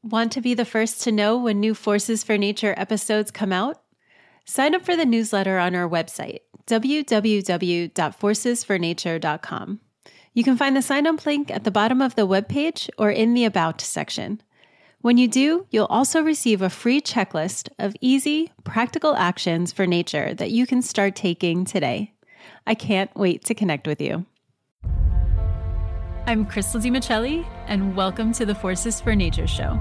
Want to be the first to know when new Forces for Nature episodes come out? Sign up for the newsletter on our website, www.forcesfornature.com. You can find the sign-up link at the bottom of the webpage or in the About section. When you do, you'll also receive a free checklist of easy, practical actions for nature that you can start taking today. I can't wait to connect with you. I'm Crystal DiMichelli, and welcome to the Forces for Nature show.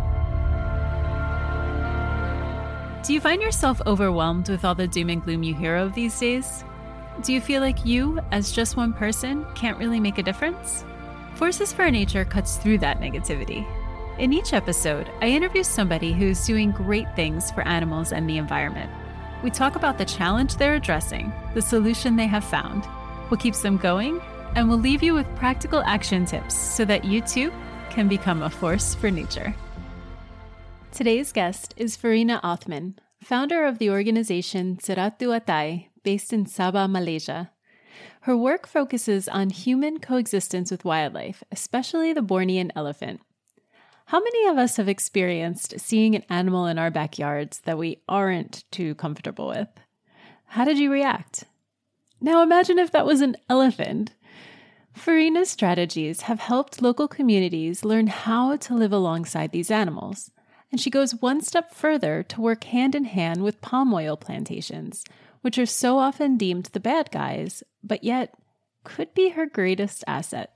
Do you find yourself overwhelmed with all the doom and gloom you hear of these days? Do you feel like you, as just one person, can't really make a difference? Forces for Nature cuts through that negativity. In each episode, I interview somebody who's doing great things for animals and the environment. We talk about the challenge they're addressing, the solution they have found, what keeps them going, and we'll leave you with practical action tips so that you too can become a force for nature. Today's guest is Farina Othman, founder of the organization Ceratu Atai, based in Sabah, Malaysia. Her work focuses on human coexistence with wildlife, especially the Bornean elephant. How many of us have experienced seeing an animal in our backyards that we aren't too comfortable with? How did you react? Now imagine if that was an elephant. Farina's strategies have helped local communities learn how to live alongside these animals, and she goes one step further to work hand in hand with palm oil plantations, which are so often deemed the bad guys, but yet could be her greatest asset.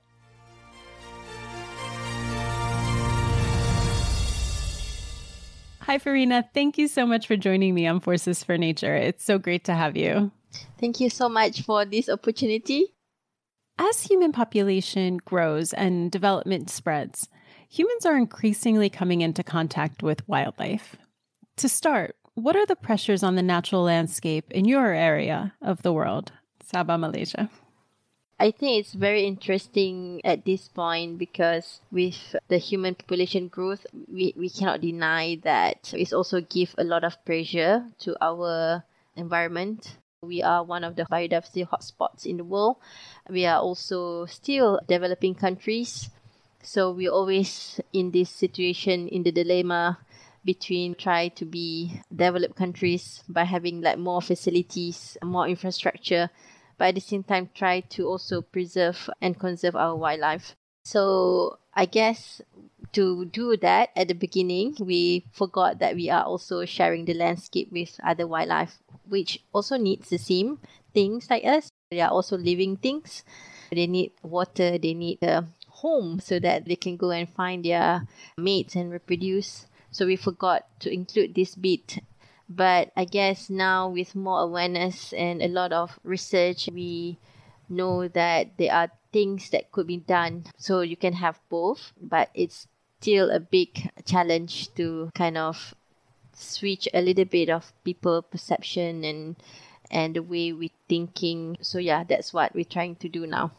Hi, Farina. Thank you so much for joining me on Forces for Nature. It's so great to have you. Thank you so much for this opportunity. As human population grows and development spreads, humans are increasingly coming into contact with wildlife. To start, what are the pressures on the natural landscape in your area of the world, Sabah, Malaysia? I think it's very interesting at this point because with the human population growth, we cannot deny that it's also give a lot of pressure to our environment. We are one of the biodiversity hotspots in the world. We are also still developing countries. So we're always in this situation, in the dilemma between try to be developed countries by having like more facilities, more infrastructure, but at the same time try to also preserve and conserve our wildlife. So I guess to do that at the beginning, we forgot that we are also sharing the landscape with other wildlife, which also needs the same things like us. They are also living things. They need water, they need a home so that they can go and find their mates and reproduce. So we forgot to include this bit. But I guess now with more awareness and a lot of research, we know that there are things that could be done. So you can have both, but it's still a big challenge to kind of switch a little bit of people perception and the way we're thinking. So yeah, that's what we're trying to do now.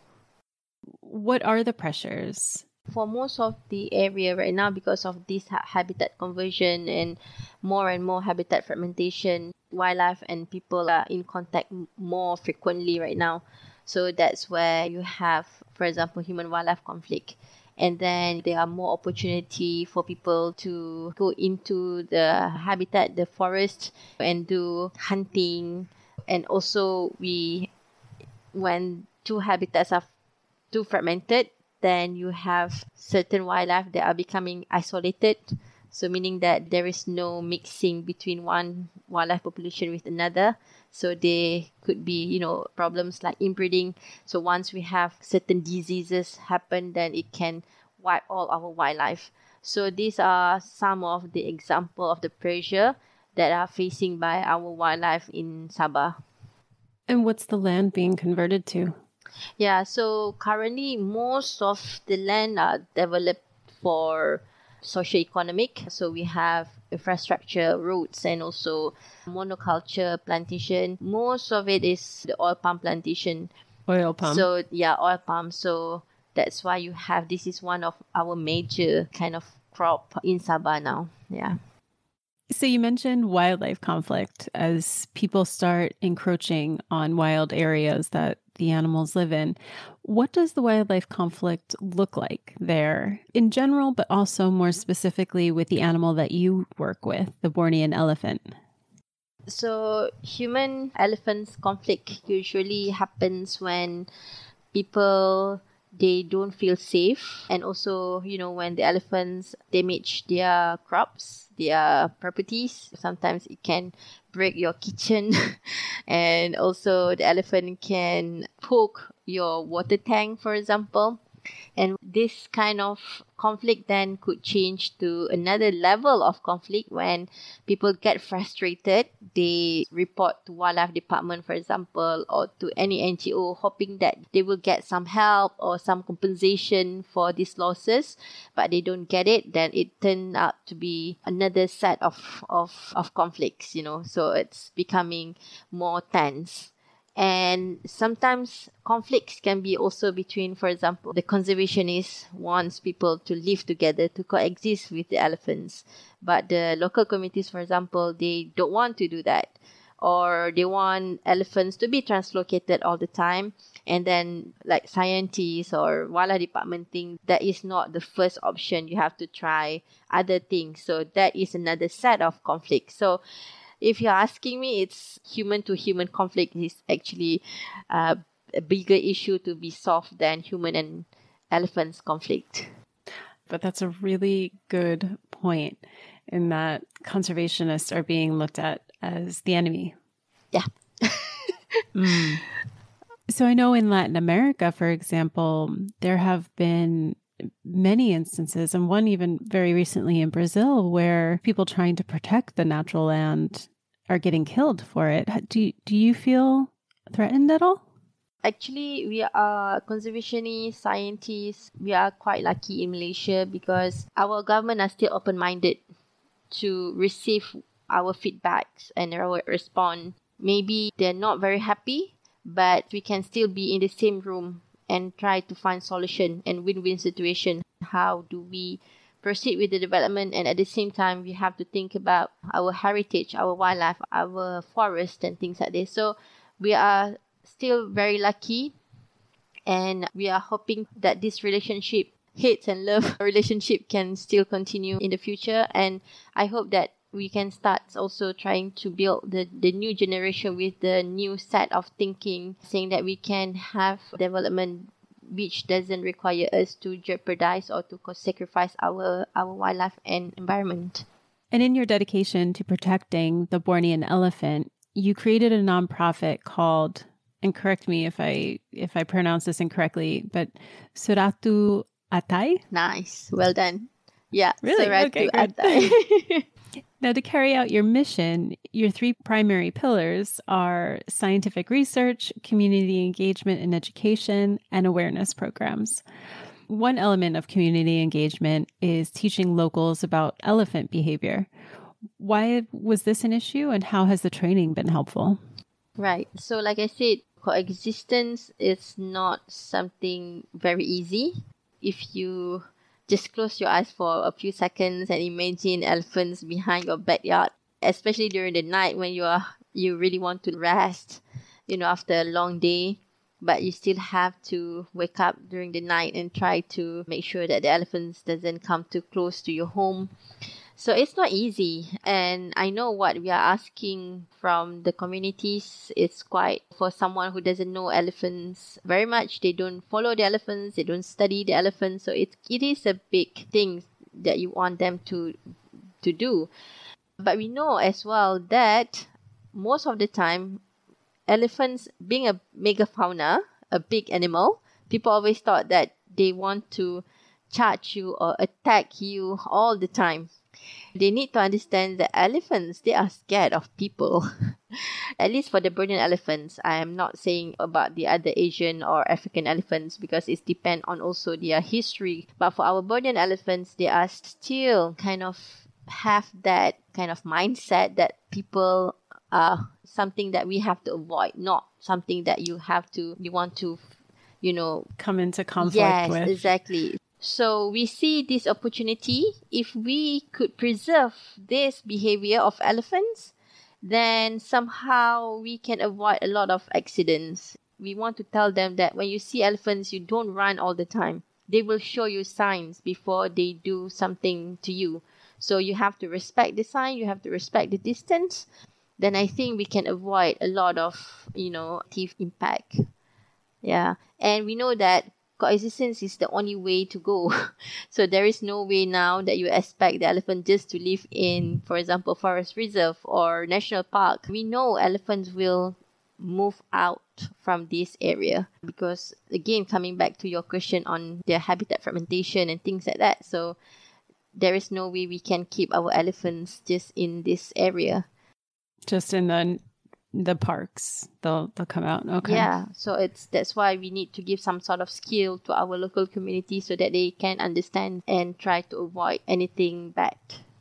What are the pressures? For most of the area right now, because of this habitat conversion and more habitat fragmentation, wildlife and people are in contact more frequently right now. So that's where you have, for example, human-wildlife conflict. And then there are more opportunity for people to go into the habitat, the forest, and do hunting. And also when two habitats are too fragmented, then you have certain wildlife that are becoming isolated. So meaning that there is no mixing between one wildlife population with another. So there could be, problems like inbreeding. So once we have certain diseases happen, then it can wipe all our wildlife. So these are some of the example of the pressure that are facing by our wildlife in Sabah. And what's the land being converted to? Yeah, so currently most of the land are developed for socio-economic. So we have infrastructure, roads, and also monoculture plantation. Most of it is the oil palm plantation. Oil palm. So yeah, oil palm. So that's why this is one of our major kind of crop in Sabah now. Yeah. So you mentioned wildlife conflict as people start encroaching on wild areas that the animals live in. What does the wildlife conflict look like there in general, but also more specifically with the animal that you work with, the Bornean elephant? So human-elephants conflict usually happens when people, they don't feel safe, and also when the elephants damage their crops, their properties. Sometimes it can break your kitchen and also the elephant can poke your water tank, for example. And this kind of conflict then could change to another level of conflict when people get frustrated. They report to wildlife department, for example, or to any NGO, hoping that they will get some help or some compensation for these losses, but they don't get it. Then it turned out to be another set of conflicts, so it's becoming more tense. And sometimes conflicts can be also between, for example, the conservationists wants people to live together, to coexist with the elephants. But the local communities, for example, they don't want to do that. Or they want elephants to be translocated all the time. And then like scientists or wildlife department think that is not the first option. You have to try other things. So that is another set of conflict. So if you're asking me, it's human-to-human conflict is actually a bigger issue to be solved than human and elephants conflict. But that's a really good point in that conservationists are being looked at as the enemy. Yeah. So I know in Latin America, for example, there have been many instances, and one even very recently in Brazil, where people trying to protect the natural land are getting killed for it. Do you feel threatened at all? Actually, we are conservationists, scientists. We are quite lucky in Malaysia because our government are still open-minded to receive our feedbacks and our response. Maybe they're not very happy, but we can still be in the same room and try to find solution and win-win situation. How do we proceed with the development? And at the same time, we have to think about our heritage, our wildlife, our forest and things like this. So we are still very lucky, and we are hoping that this relationship, hate and love relationship, can still continue in the future. And I hope that we can start also trying to build the new generation with the new set of thinking, saying that we can have development which doesn't require us to jeopardize or to sacrifice our wildlife and environment. And in your dedication to protecting the Bornean elephant, you created a nonprofit called, and correct me if I pronounce this incorrectly, but Suratu Atai? Nice. Well done. Yeah. Really? Suratu Okay, Atai. Now, to carry out your mission, your three primary pillars are scientific research, community engagement and education, and awareness programs. One element of community engagement is teaching locals about elephant behavior. Why was this an issue, and how has the training been helpful? Right. So like I said, coexistence is not something very easy. If you just close your eyes for a few seconds and imagine elephants behind your backyard, especially during the night when you really want to rest, after a long day, but you still have to wake up during the night and try to make sure that the elephants doesn't come too close to your home. So it's not easy. And I know what we are asking from the communities is quite, for someone who doesn't know elephants very much, they don't follow the elephants, they don't study the elephants. So it is a big thing that you want them to do. But we know as well that most of the time, elephants being a megafauna, a big animal, people always thought that they want to charge you or attack you all the time. They need to understand that elephants, they are scared of people. At least for the Bornean elephants. I am not saying about the other Asian or African elephants because it depends on also their history. But for our Bornean elephants, they are still kind of have that kind of mindset that people are something that we have to avoid, not something that you want to, come into conflict with. Yes, exactly. So we see this opportunity. If we could preserve this behavior of elephants, then somehow we can avoid a lot of accidents. we want to tell them that when you see elephants, you don't run all the time. They will show you signs before they do something to you. So you have to respect the sign, you have to respect the distance. Then I think we can avoid a lot of, negative impact. Yeah. And we know that coexistence is the only way to go. So there is no way now that you expect the elephant just to live in, for example, forest reserve or national park. We know elephants will move out from this area because, again, coming back to your question on their habitat fragmentation and things like that. So there is no way we can keep our elephants just in this area. Just in the parks, they'll come out. Okay. Yeah, so that's why we need to give some sort of skill to our local community so that they can understand and try to avoid anything bad.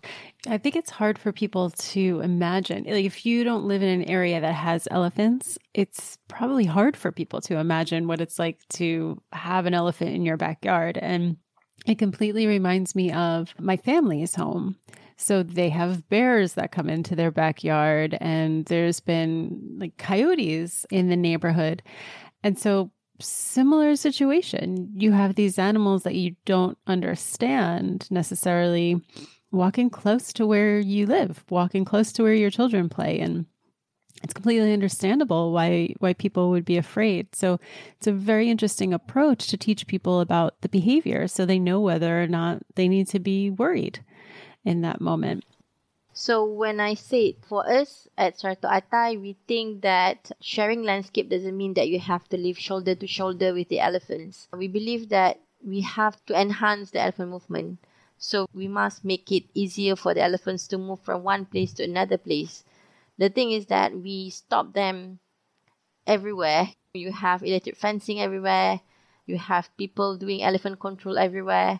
I think it's hard for people to imagine. Like, if you don't live in an area that has elephants, it's probably hard for people to imagine what it's like to have an elephant in your backyard. And it completely reminds me of my family's home. So they have bears that come into their backyard, and there's been like coyotes in the neighborhood. And so similar situation, you have these animals that you don't understand necessarily walking close to where you live, walking close to where your children play. And it's completely understandable why people would be afraid. So it's a very interesting approach to teach people about the behavior so they know whether or not they need to be worried in that moment. So when I say for us at Sarto Atai, we think that sharing landscape doesn't mean that you have to live shoulder to shoulder with the elephants. We believe that we have to enhance the elephant movement. So we must make it easier for the elephants to move from one place to another place. The thing is that we stop them everywhere. You have electric fencing everywhere. You have people doing elephant control everywhere.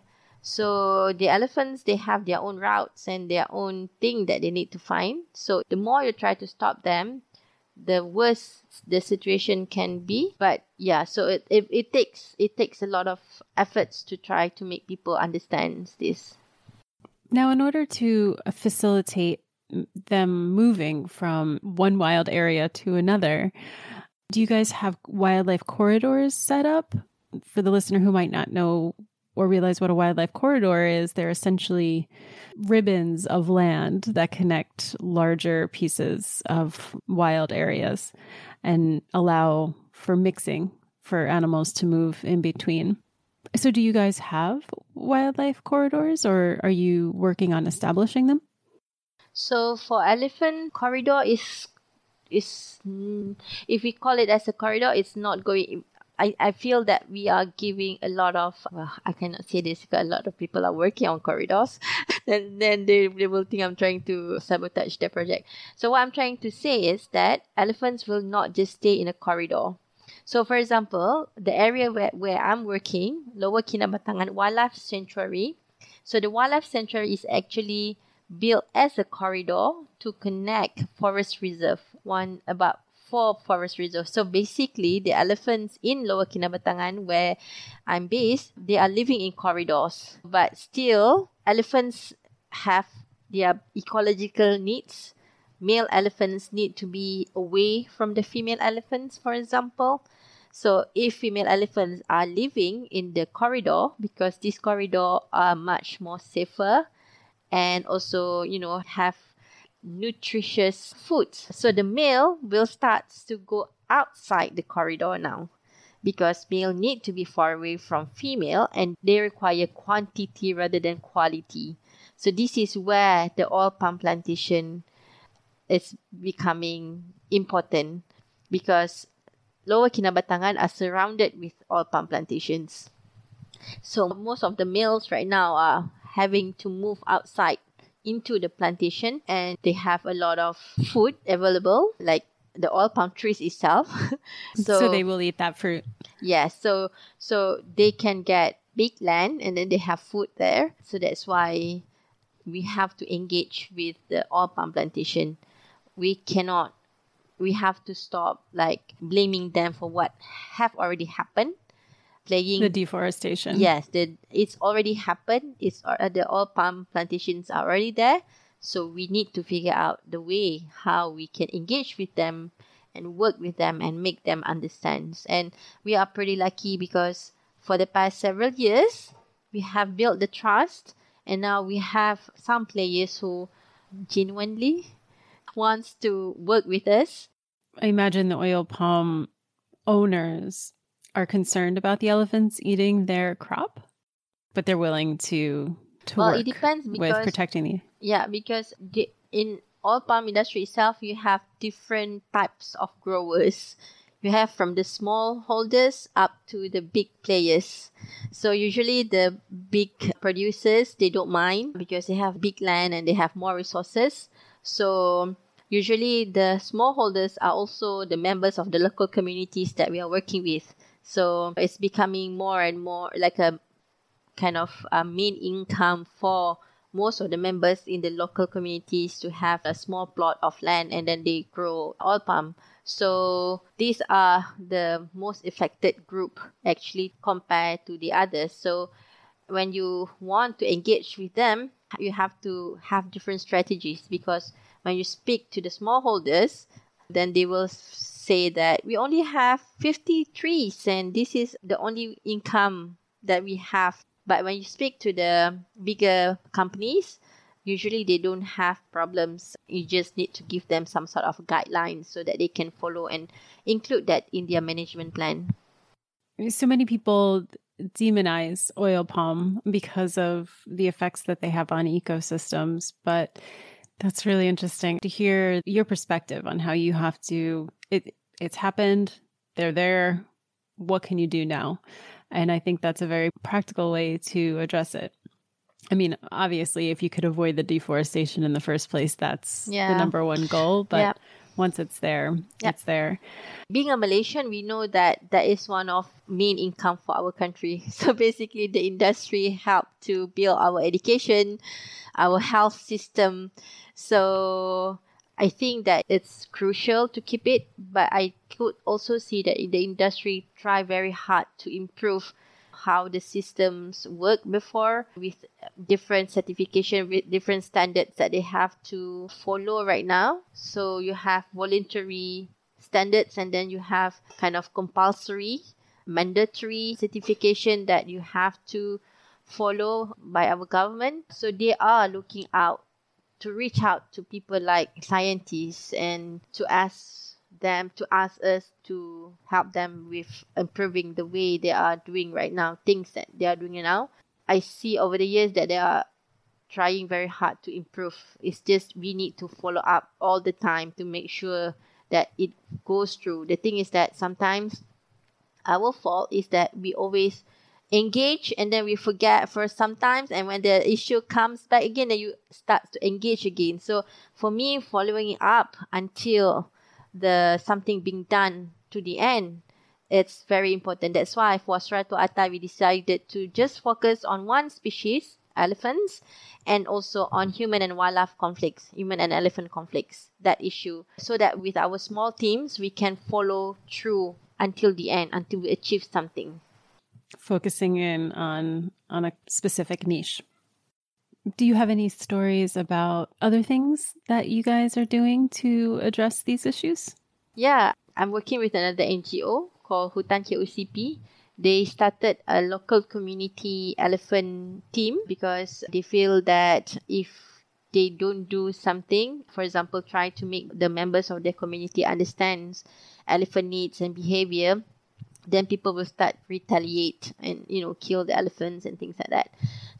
So the elephants, they have their own routes and their own thing that they need to find. So the more you try to stop them, the worse the situation can be. But yeah, so it takes a lot of efforts to try to make people understand this. Now, in order to facilitate them moving from one wild area to another, do you guys have wildlife corridors set up? For the listener who might not know or realize what a wildlife corridor is, they're essentially ribbons of land that connect larger pieces of wild areas and allow for mixing for animals to move in between. So do you guys have wildlife corridors, or are you working on establishing them? So for elephant corridor is if we call it as a corridor, it's not going. I feel that we are giving a lot of, well, I cannot say this because a lot of people are working on corridors. then they will think I'm trying to sabotage their project. So what I'm trying to say is that elephants will not just stay in a corridor. So for example, the area where I'm working, Lower Kinabatangan Wildlife Sanctuary. So the Wildlife Sanctuary is actually built as a corridor to connect forest reserve, about 4 forest reserves. So basically, the elephants in Lower Kinabatangan, where I'm based, they are living in corridors. But still, elephants have their ecological needs. Male elephants need to be away from the female elephants, for example. So if female elephants are living in the corridor, because this corridor are much more safer and also, have nutritious food. So the male will start to go outside the corridor now, because male need to be far away from female and they require quantity rather than quality. So this is where the oil palm plantation is becoming important, because Lower Kinabatangan are surrounded with oil palm plantations. So most of the males right now are having to move outside into the plantation, and they have a lot of food available, like the oil palm trees itself. So they will eat that fruit. Yes. So they can get big land and then they have food there. So that's why we have to engage with the oil palm plantation. We have to stop blaming them for what have already happened. Playing the deforestation. Yes, it's already happened. The oil palm plantations are already there. So we need to figure out the way how we can engage with them and work with them and make them understand. And we are pretty lucky because for the past several years, we have built the trust, and now we have some players who genuinely wants to work with us. I imagine the oil palm owners are concerned about the elephants eating their crop, but they're willing to work it depends with protecting the... Yeah, because in oil palm industry itself, you have different types of growers. You have from the small holders up to the big players. So usually the big producers, they don't mind because they have big land and they have more resources. So usually the smallholders are also the members of the local communities that we are working with. So it's becoming more and more like a kind of a main income for most of the members in the local communities to have a small plot of land and then they grow oil palm. So these are the most affected group actually compared to the others. So when you want to engage with them, you have to have different strategies, because when you speak to the smallholders, then they will say that we only have 50 trees and this is the only income that we have. But when you speak to the bigger companies, usually they don't have problems. You just need to give them some sort of guidelines so that they can follow and include that in their management plan. So many people demonize oil palm because of the effects that they have on ecosystems, but that's really interesting to hear your perspective on how you have to, it's happened, they're there, what can you do now? And I think that's a very practical way to address it. I mean, obviously, if you could avoid the deforestation in the first place, that's the number one goal. But once it's there, it's there. Being a Malaysian, we know that that is one of main income for our country. So basically, the industry helped to build our education, our health system. So I think that it's crucial to keep it. But I could also see that the industry try very hard to improve how the systems work before, with different certification, with different standards that they have to follow right now. So you have voluntary standards and then you have kind of compulsory, mandatory certification that you have to follow by our government. So they are looking out to reach out to people like scientists and to ask us to help them with improving the way they are doing right now, things that they are doing now. I see over the years that they are trying very hard to improve. It's just we need to follow up all the time to make sure that it goes through. The thing is that sometimes our fault is that we always engage and then we forget for sometimes, and when the issue comes back again, then you start to engage again. So for me, following it up until the something being done to the end, it's very important. That's why for Serato Atai, we decided to just focus on one species, elephants, and also on human and wildlife conflicts, human and elephant conflicts, that issue, so that with our small teams, we can follow through until the end, until we achieve something. Focusing in on a specific niche. Do you have any stories about other things that you guys are doing to address these issues? Yeah, I'm working with another NGO called Hutan KUCP. They started a local community elephant team because they feel that if they don't do something, for example, try to make the members of their community understand elephant needs and behavior, then people will start retaliate and, kill the elephants and things like that.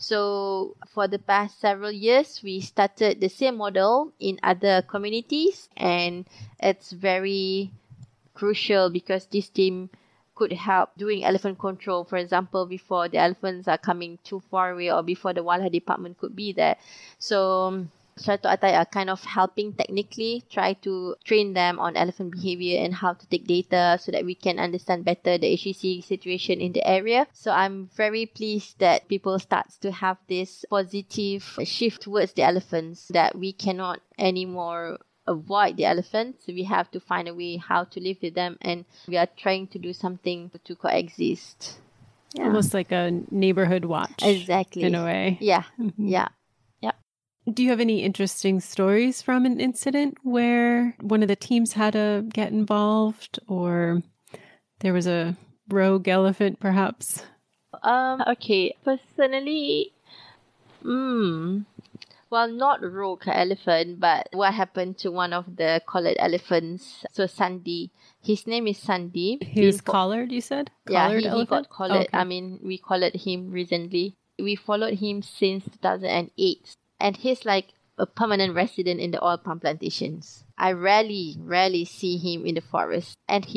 So for the past several years, we started the same model in other communities, and it's very crucial because this team could help doing elephant control, for example, before the elephants are coming too far away or before the wildlife department could be there. So Serato Atai are kind of helping technically, try to train them on elephant behavior and how to take data so that we can understand better the HEC situation in the area. So I'm very pleased that people start to have this positive shift towards the elephants, that we cannot anymore avoid the elephants. We have to find a way how to live with them, and we are trying to do something to coexist. Yeah. Almost like a neighborhood watch. Exactly. In a way. Yeah. Mm-hmm. Yeah. Do you have any interesting stories from an incident where one of the teams had to get involved, or there was a rogue elephant, perhaps? Okay. Personally, well, not rogue elephant, but what happened to one of the collared elephants? So Sandy, his name is Sandy. He was collared, you said? Yeah, Collared he elephant? got collared. Okay. I mean, we collared him recently. We followed him since 2008, and he's like a permanent resident in the oil palm plantations. I rarely see him in the forest, and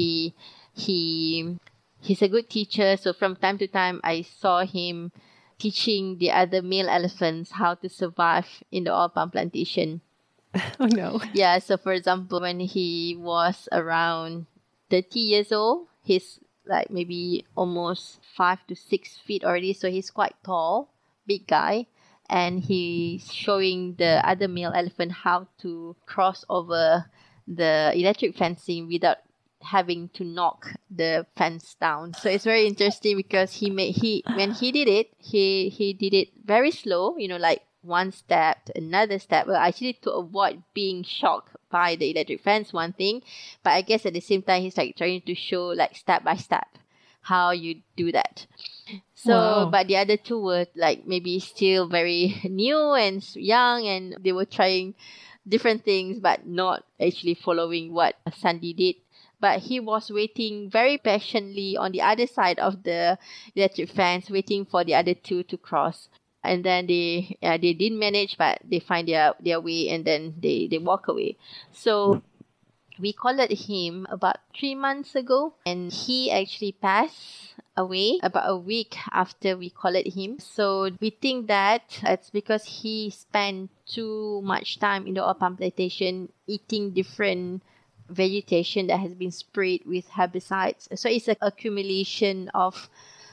he's a good teacher. So from time to time, I saw him teaching the other male elephants how to survive in the oil palm plantation. Oh, no. Yeah, so for example, when he was around 30 years old, he's like maybe almost 5 to 6 feet already. So he's quite tall, big guy. And he's showing the other male elephant how to cross over the electric fencing without having to knock the fence down. So it's very interesting because when he did it, he did it very slow, like one step, another step. Well, actually to avoid being shocked by the electric fence, one thing. But I guess at the same time, he's like trying to show like step by step how you do that. So, Wow. but the other two were like maybe still very new and young, and they were trying different things, but not actually following what Sandy did. But he was waiting very patiently on the other side of the electric fence, waiting for the other two to cross. And then they didn't manage, but they find their way, and then they walk away. So we collared him about 3 months ago, and he actually passed away about a week after we collared him. So we think that it's because he spent too much time in the oil palm plantation eating different vegetation that has been sprayed with herbicides. So it's an accumulation of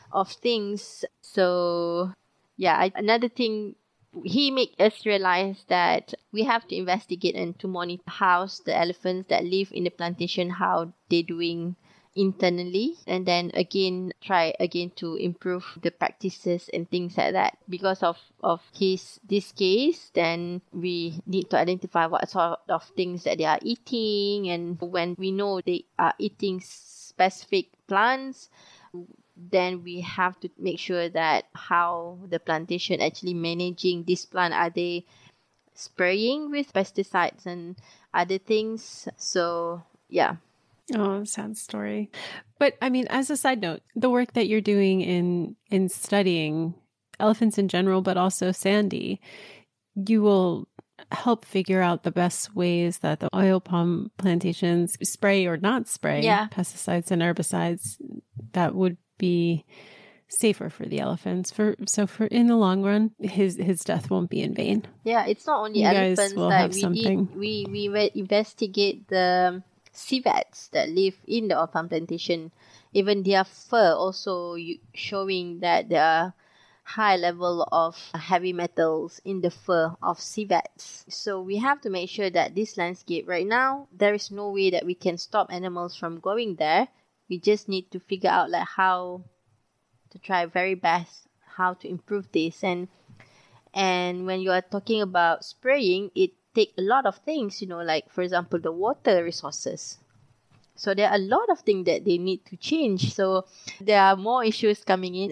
things. So yeah, another thing, he made us realize that we have to investigate and to monitor how the elephants that live in the plantation, how they're doing internally, and then try to improve the practices and things like that. Because of this case, then we need to identify what sort of things that they are eating, and when we know they are eating specific plants, then we have to make sure that how the plantation actually managing this plant. Are they spraying with pesticides and other things? So yeah. Oh, sad story. But I mean, as a side note, the work that you're doing in studying elephants in general, but also Sandy, you will help figure out the best ways that the oil palm plantations spray or not spray pesticides and herbicides that would be safer for the elephants. So in the long run, his death won't be in vain. Yeah, it's not only you elephants. Guys will have something. We investigate the civets that live in the oil palm plantation. Even their fur also showing that there are high level of heavy metals in the fur of civets. So we have to make sure that this landscape right now, there is no way that we can stop animals from going there. We just need to figure out like how to try very best how to improve this. And when you are talking about spraying, it take a lot of things, like for example the water resources. So there are a lot of things that they need to change. So there are more issues coming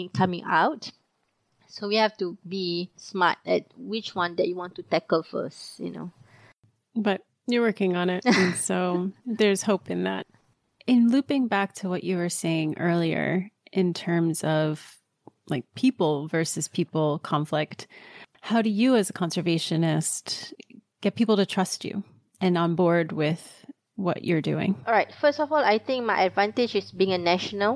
out. So we have to be smart at which one that you want to tackle first, But you're working on it, and so there's hope in that. In looping back to what you were saying earlier in terms of like people versus people conflict, how do you as a conservationist get people to trust you and on board with what you're doing? All right. First of all, I think my advantage is being a national.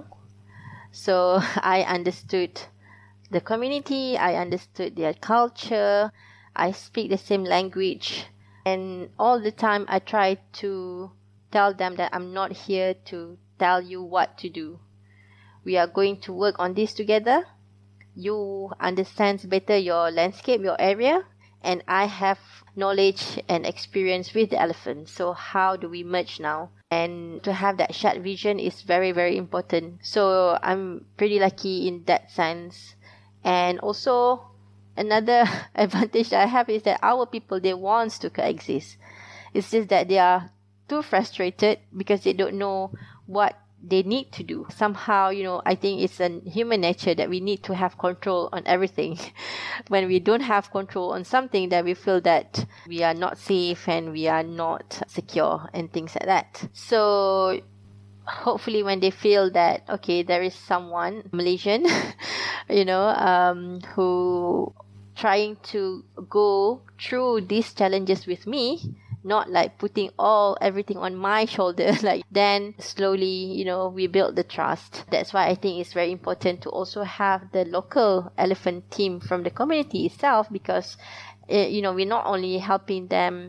So I understood the community, I understood their culture, I speak the same language, and all the time I try to tell them that I'm not here to tell you what to do. We are going to work on this together. You understand better your landscape, your area, and I have knowledge and experience with the elephant. So how do we merge now? And to have that shared vision is very, very important. So I'm pretty lucky in that sense. And also, another advantage that I have is that our people, they want to coexist. It's just that they are too frustrated because they don't know what they need to do. Somehow, I think it's a human nature that we need to have control on everything. When we don't have control on something, that we feel that we are not safe and we are not secure and things like that. So hopefully when they feel that, okay, there is someone, Malaysian, who trying to go through these challenges with me, not like putting everything on my shoulder, then slowly, we build the trust. That's why I think it's very important to also have the local elephant team from the community itself, because, we're not only helping them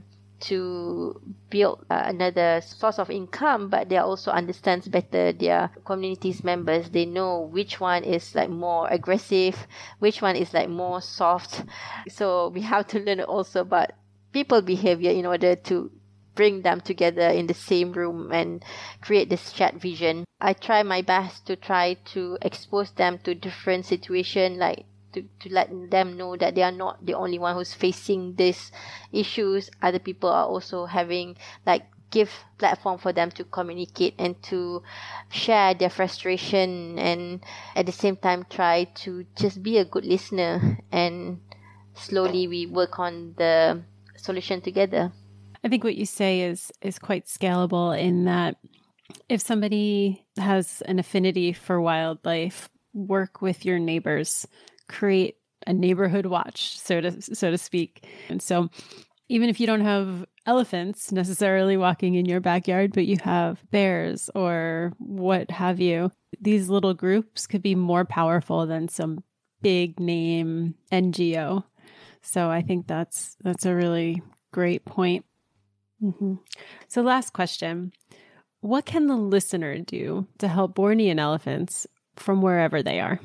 to build another source of income, but they also understands better their community's members. They know which one is more aggressive, which one is more soft. So we have to learn also about people behavior in order to bring them together in the same room and create this shared vision. I try my best to expose them to different situations, to let them know that they are not the only one who's facing these issues. Other people are also having, give platform for them to communicate and to share their frustration, and at the same time try to just be a good listener, and slowly we work on the solution together. I think what you say is quite scalable, in that if somebody has an affinity for wildlife, work with your neighbors, create a neighborhood watch, so to speak. And so even if you don't have elephants necessarily walking in your backyard, but you have bears or what have you, these little groups could be more powerful than some big name NGO. So I think that's a really great point. Mm-hmm. So last question, what can the listener do to help Bornean elephants from wherever they are?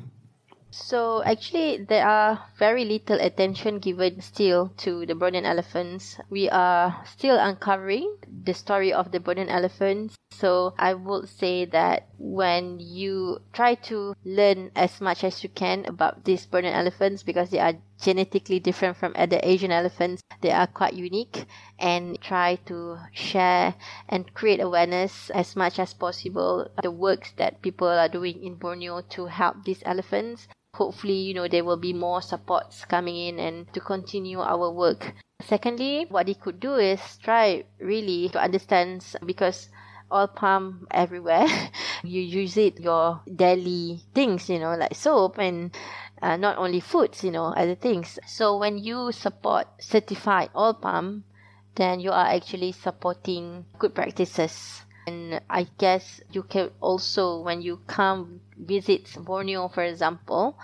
So actually, there are very little attention given still to the Bornean elephants. We are still uncovering the story of the Bornean elephants. So I would say that when you try to learn as much as you can about these Bornean elephants, because they are genetically different from other Asian elephants, they are quite unique, and try to share and create awareness as much as possible the works that people are doing in Borneo to help these elephants. Hopefully, there will be more supports coming in and to continue our work. Secondly, what they could do is try really to understand, because oil palm everywhere, you use it your daily things, like soap and not only foods, other things. So when you support certified oil palm, then you are actually supporting good practices. And I guess you can also, when you come visit Borneo, for example,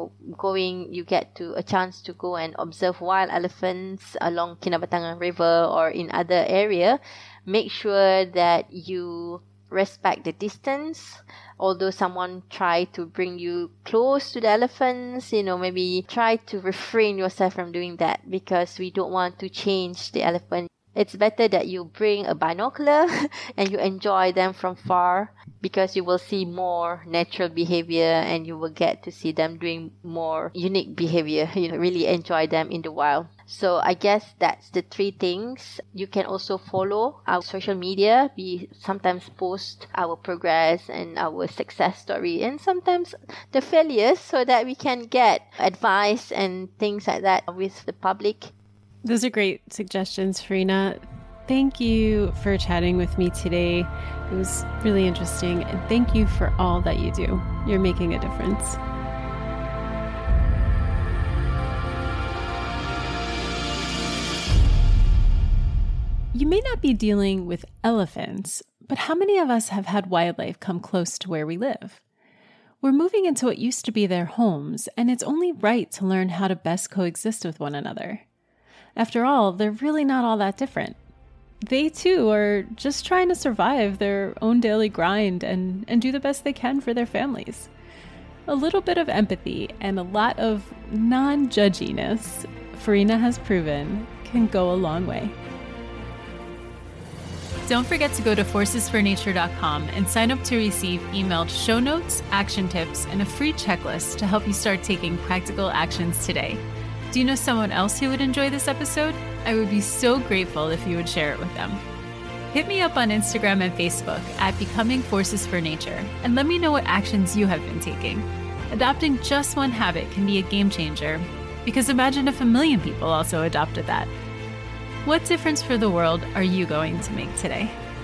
you get a chance to go and observe wild elephants along Kinabatangan River or in other area. Make sure that you respect the distance. Although someone try to bring you close to the elephants, maybe try to refrain yourself from doing that, because we don't want to change the elephant. It's better that you bring a binocular and you enjoy them from far, because you will see more natural behavior and you will get to see them doing more unique behavior. Really enjoy them in the wild. So I guess that's the three things. You can also follow our social media. We sometimes post our progress and our success story, and sometimes the failures, so that we can get advice and things like that with the public. Those are great suggestions, Farina. Thank you for chatting with me today. It was really interesting. And thank you for all that you do. You're making a difference. You may not be dealing with elephants, but how many of us have had wildlife come close to where we live? We're moving into what used to be their homes, and it's only right to learn how to best coexist with one another. After all, they're really not all that different. They too are just trying to survive their own daily grind and do the best they can for their families. A little bit of empathy and a lot of non-judginess, Farina has proven, can go a long way. Don't forget to go to forcesfornature.com and sign up to receive emailed show notes, action tips, and a free checklist to help you start taking practical actions today. Do you know someone else who would enjoy this episode? I would be so grateful if you would share it with them. Hit me up on Instagram and Facebook at Becoming Forces for Nature and let me know what actions you have been taking. Adopting just one habit can be a game changer, because imagine if 1 million people also adopted that. What difference for the world are you going to make today?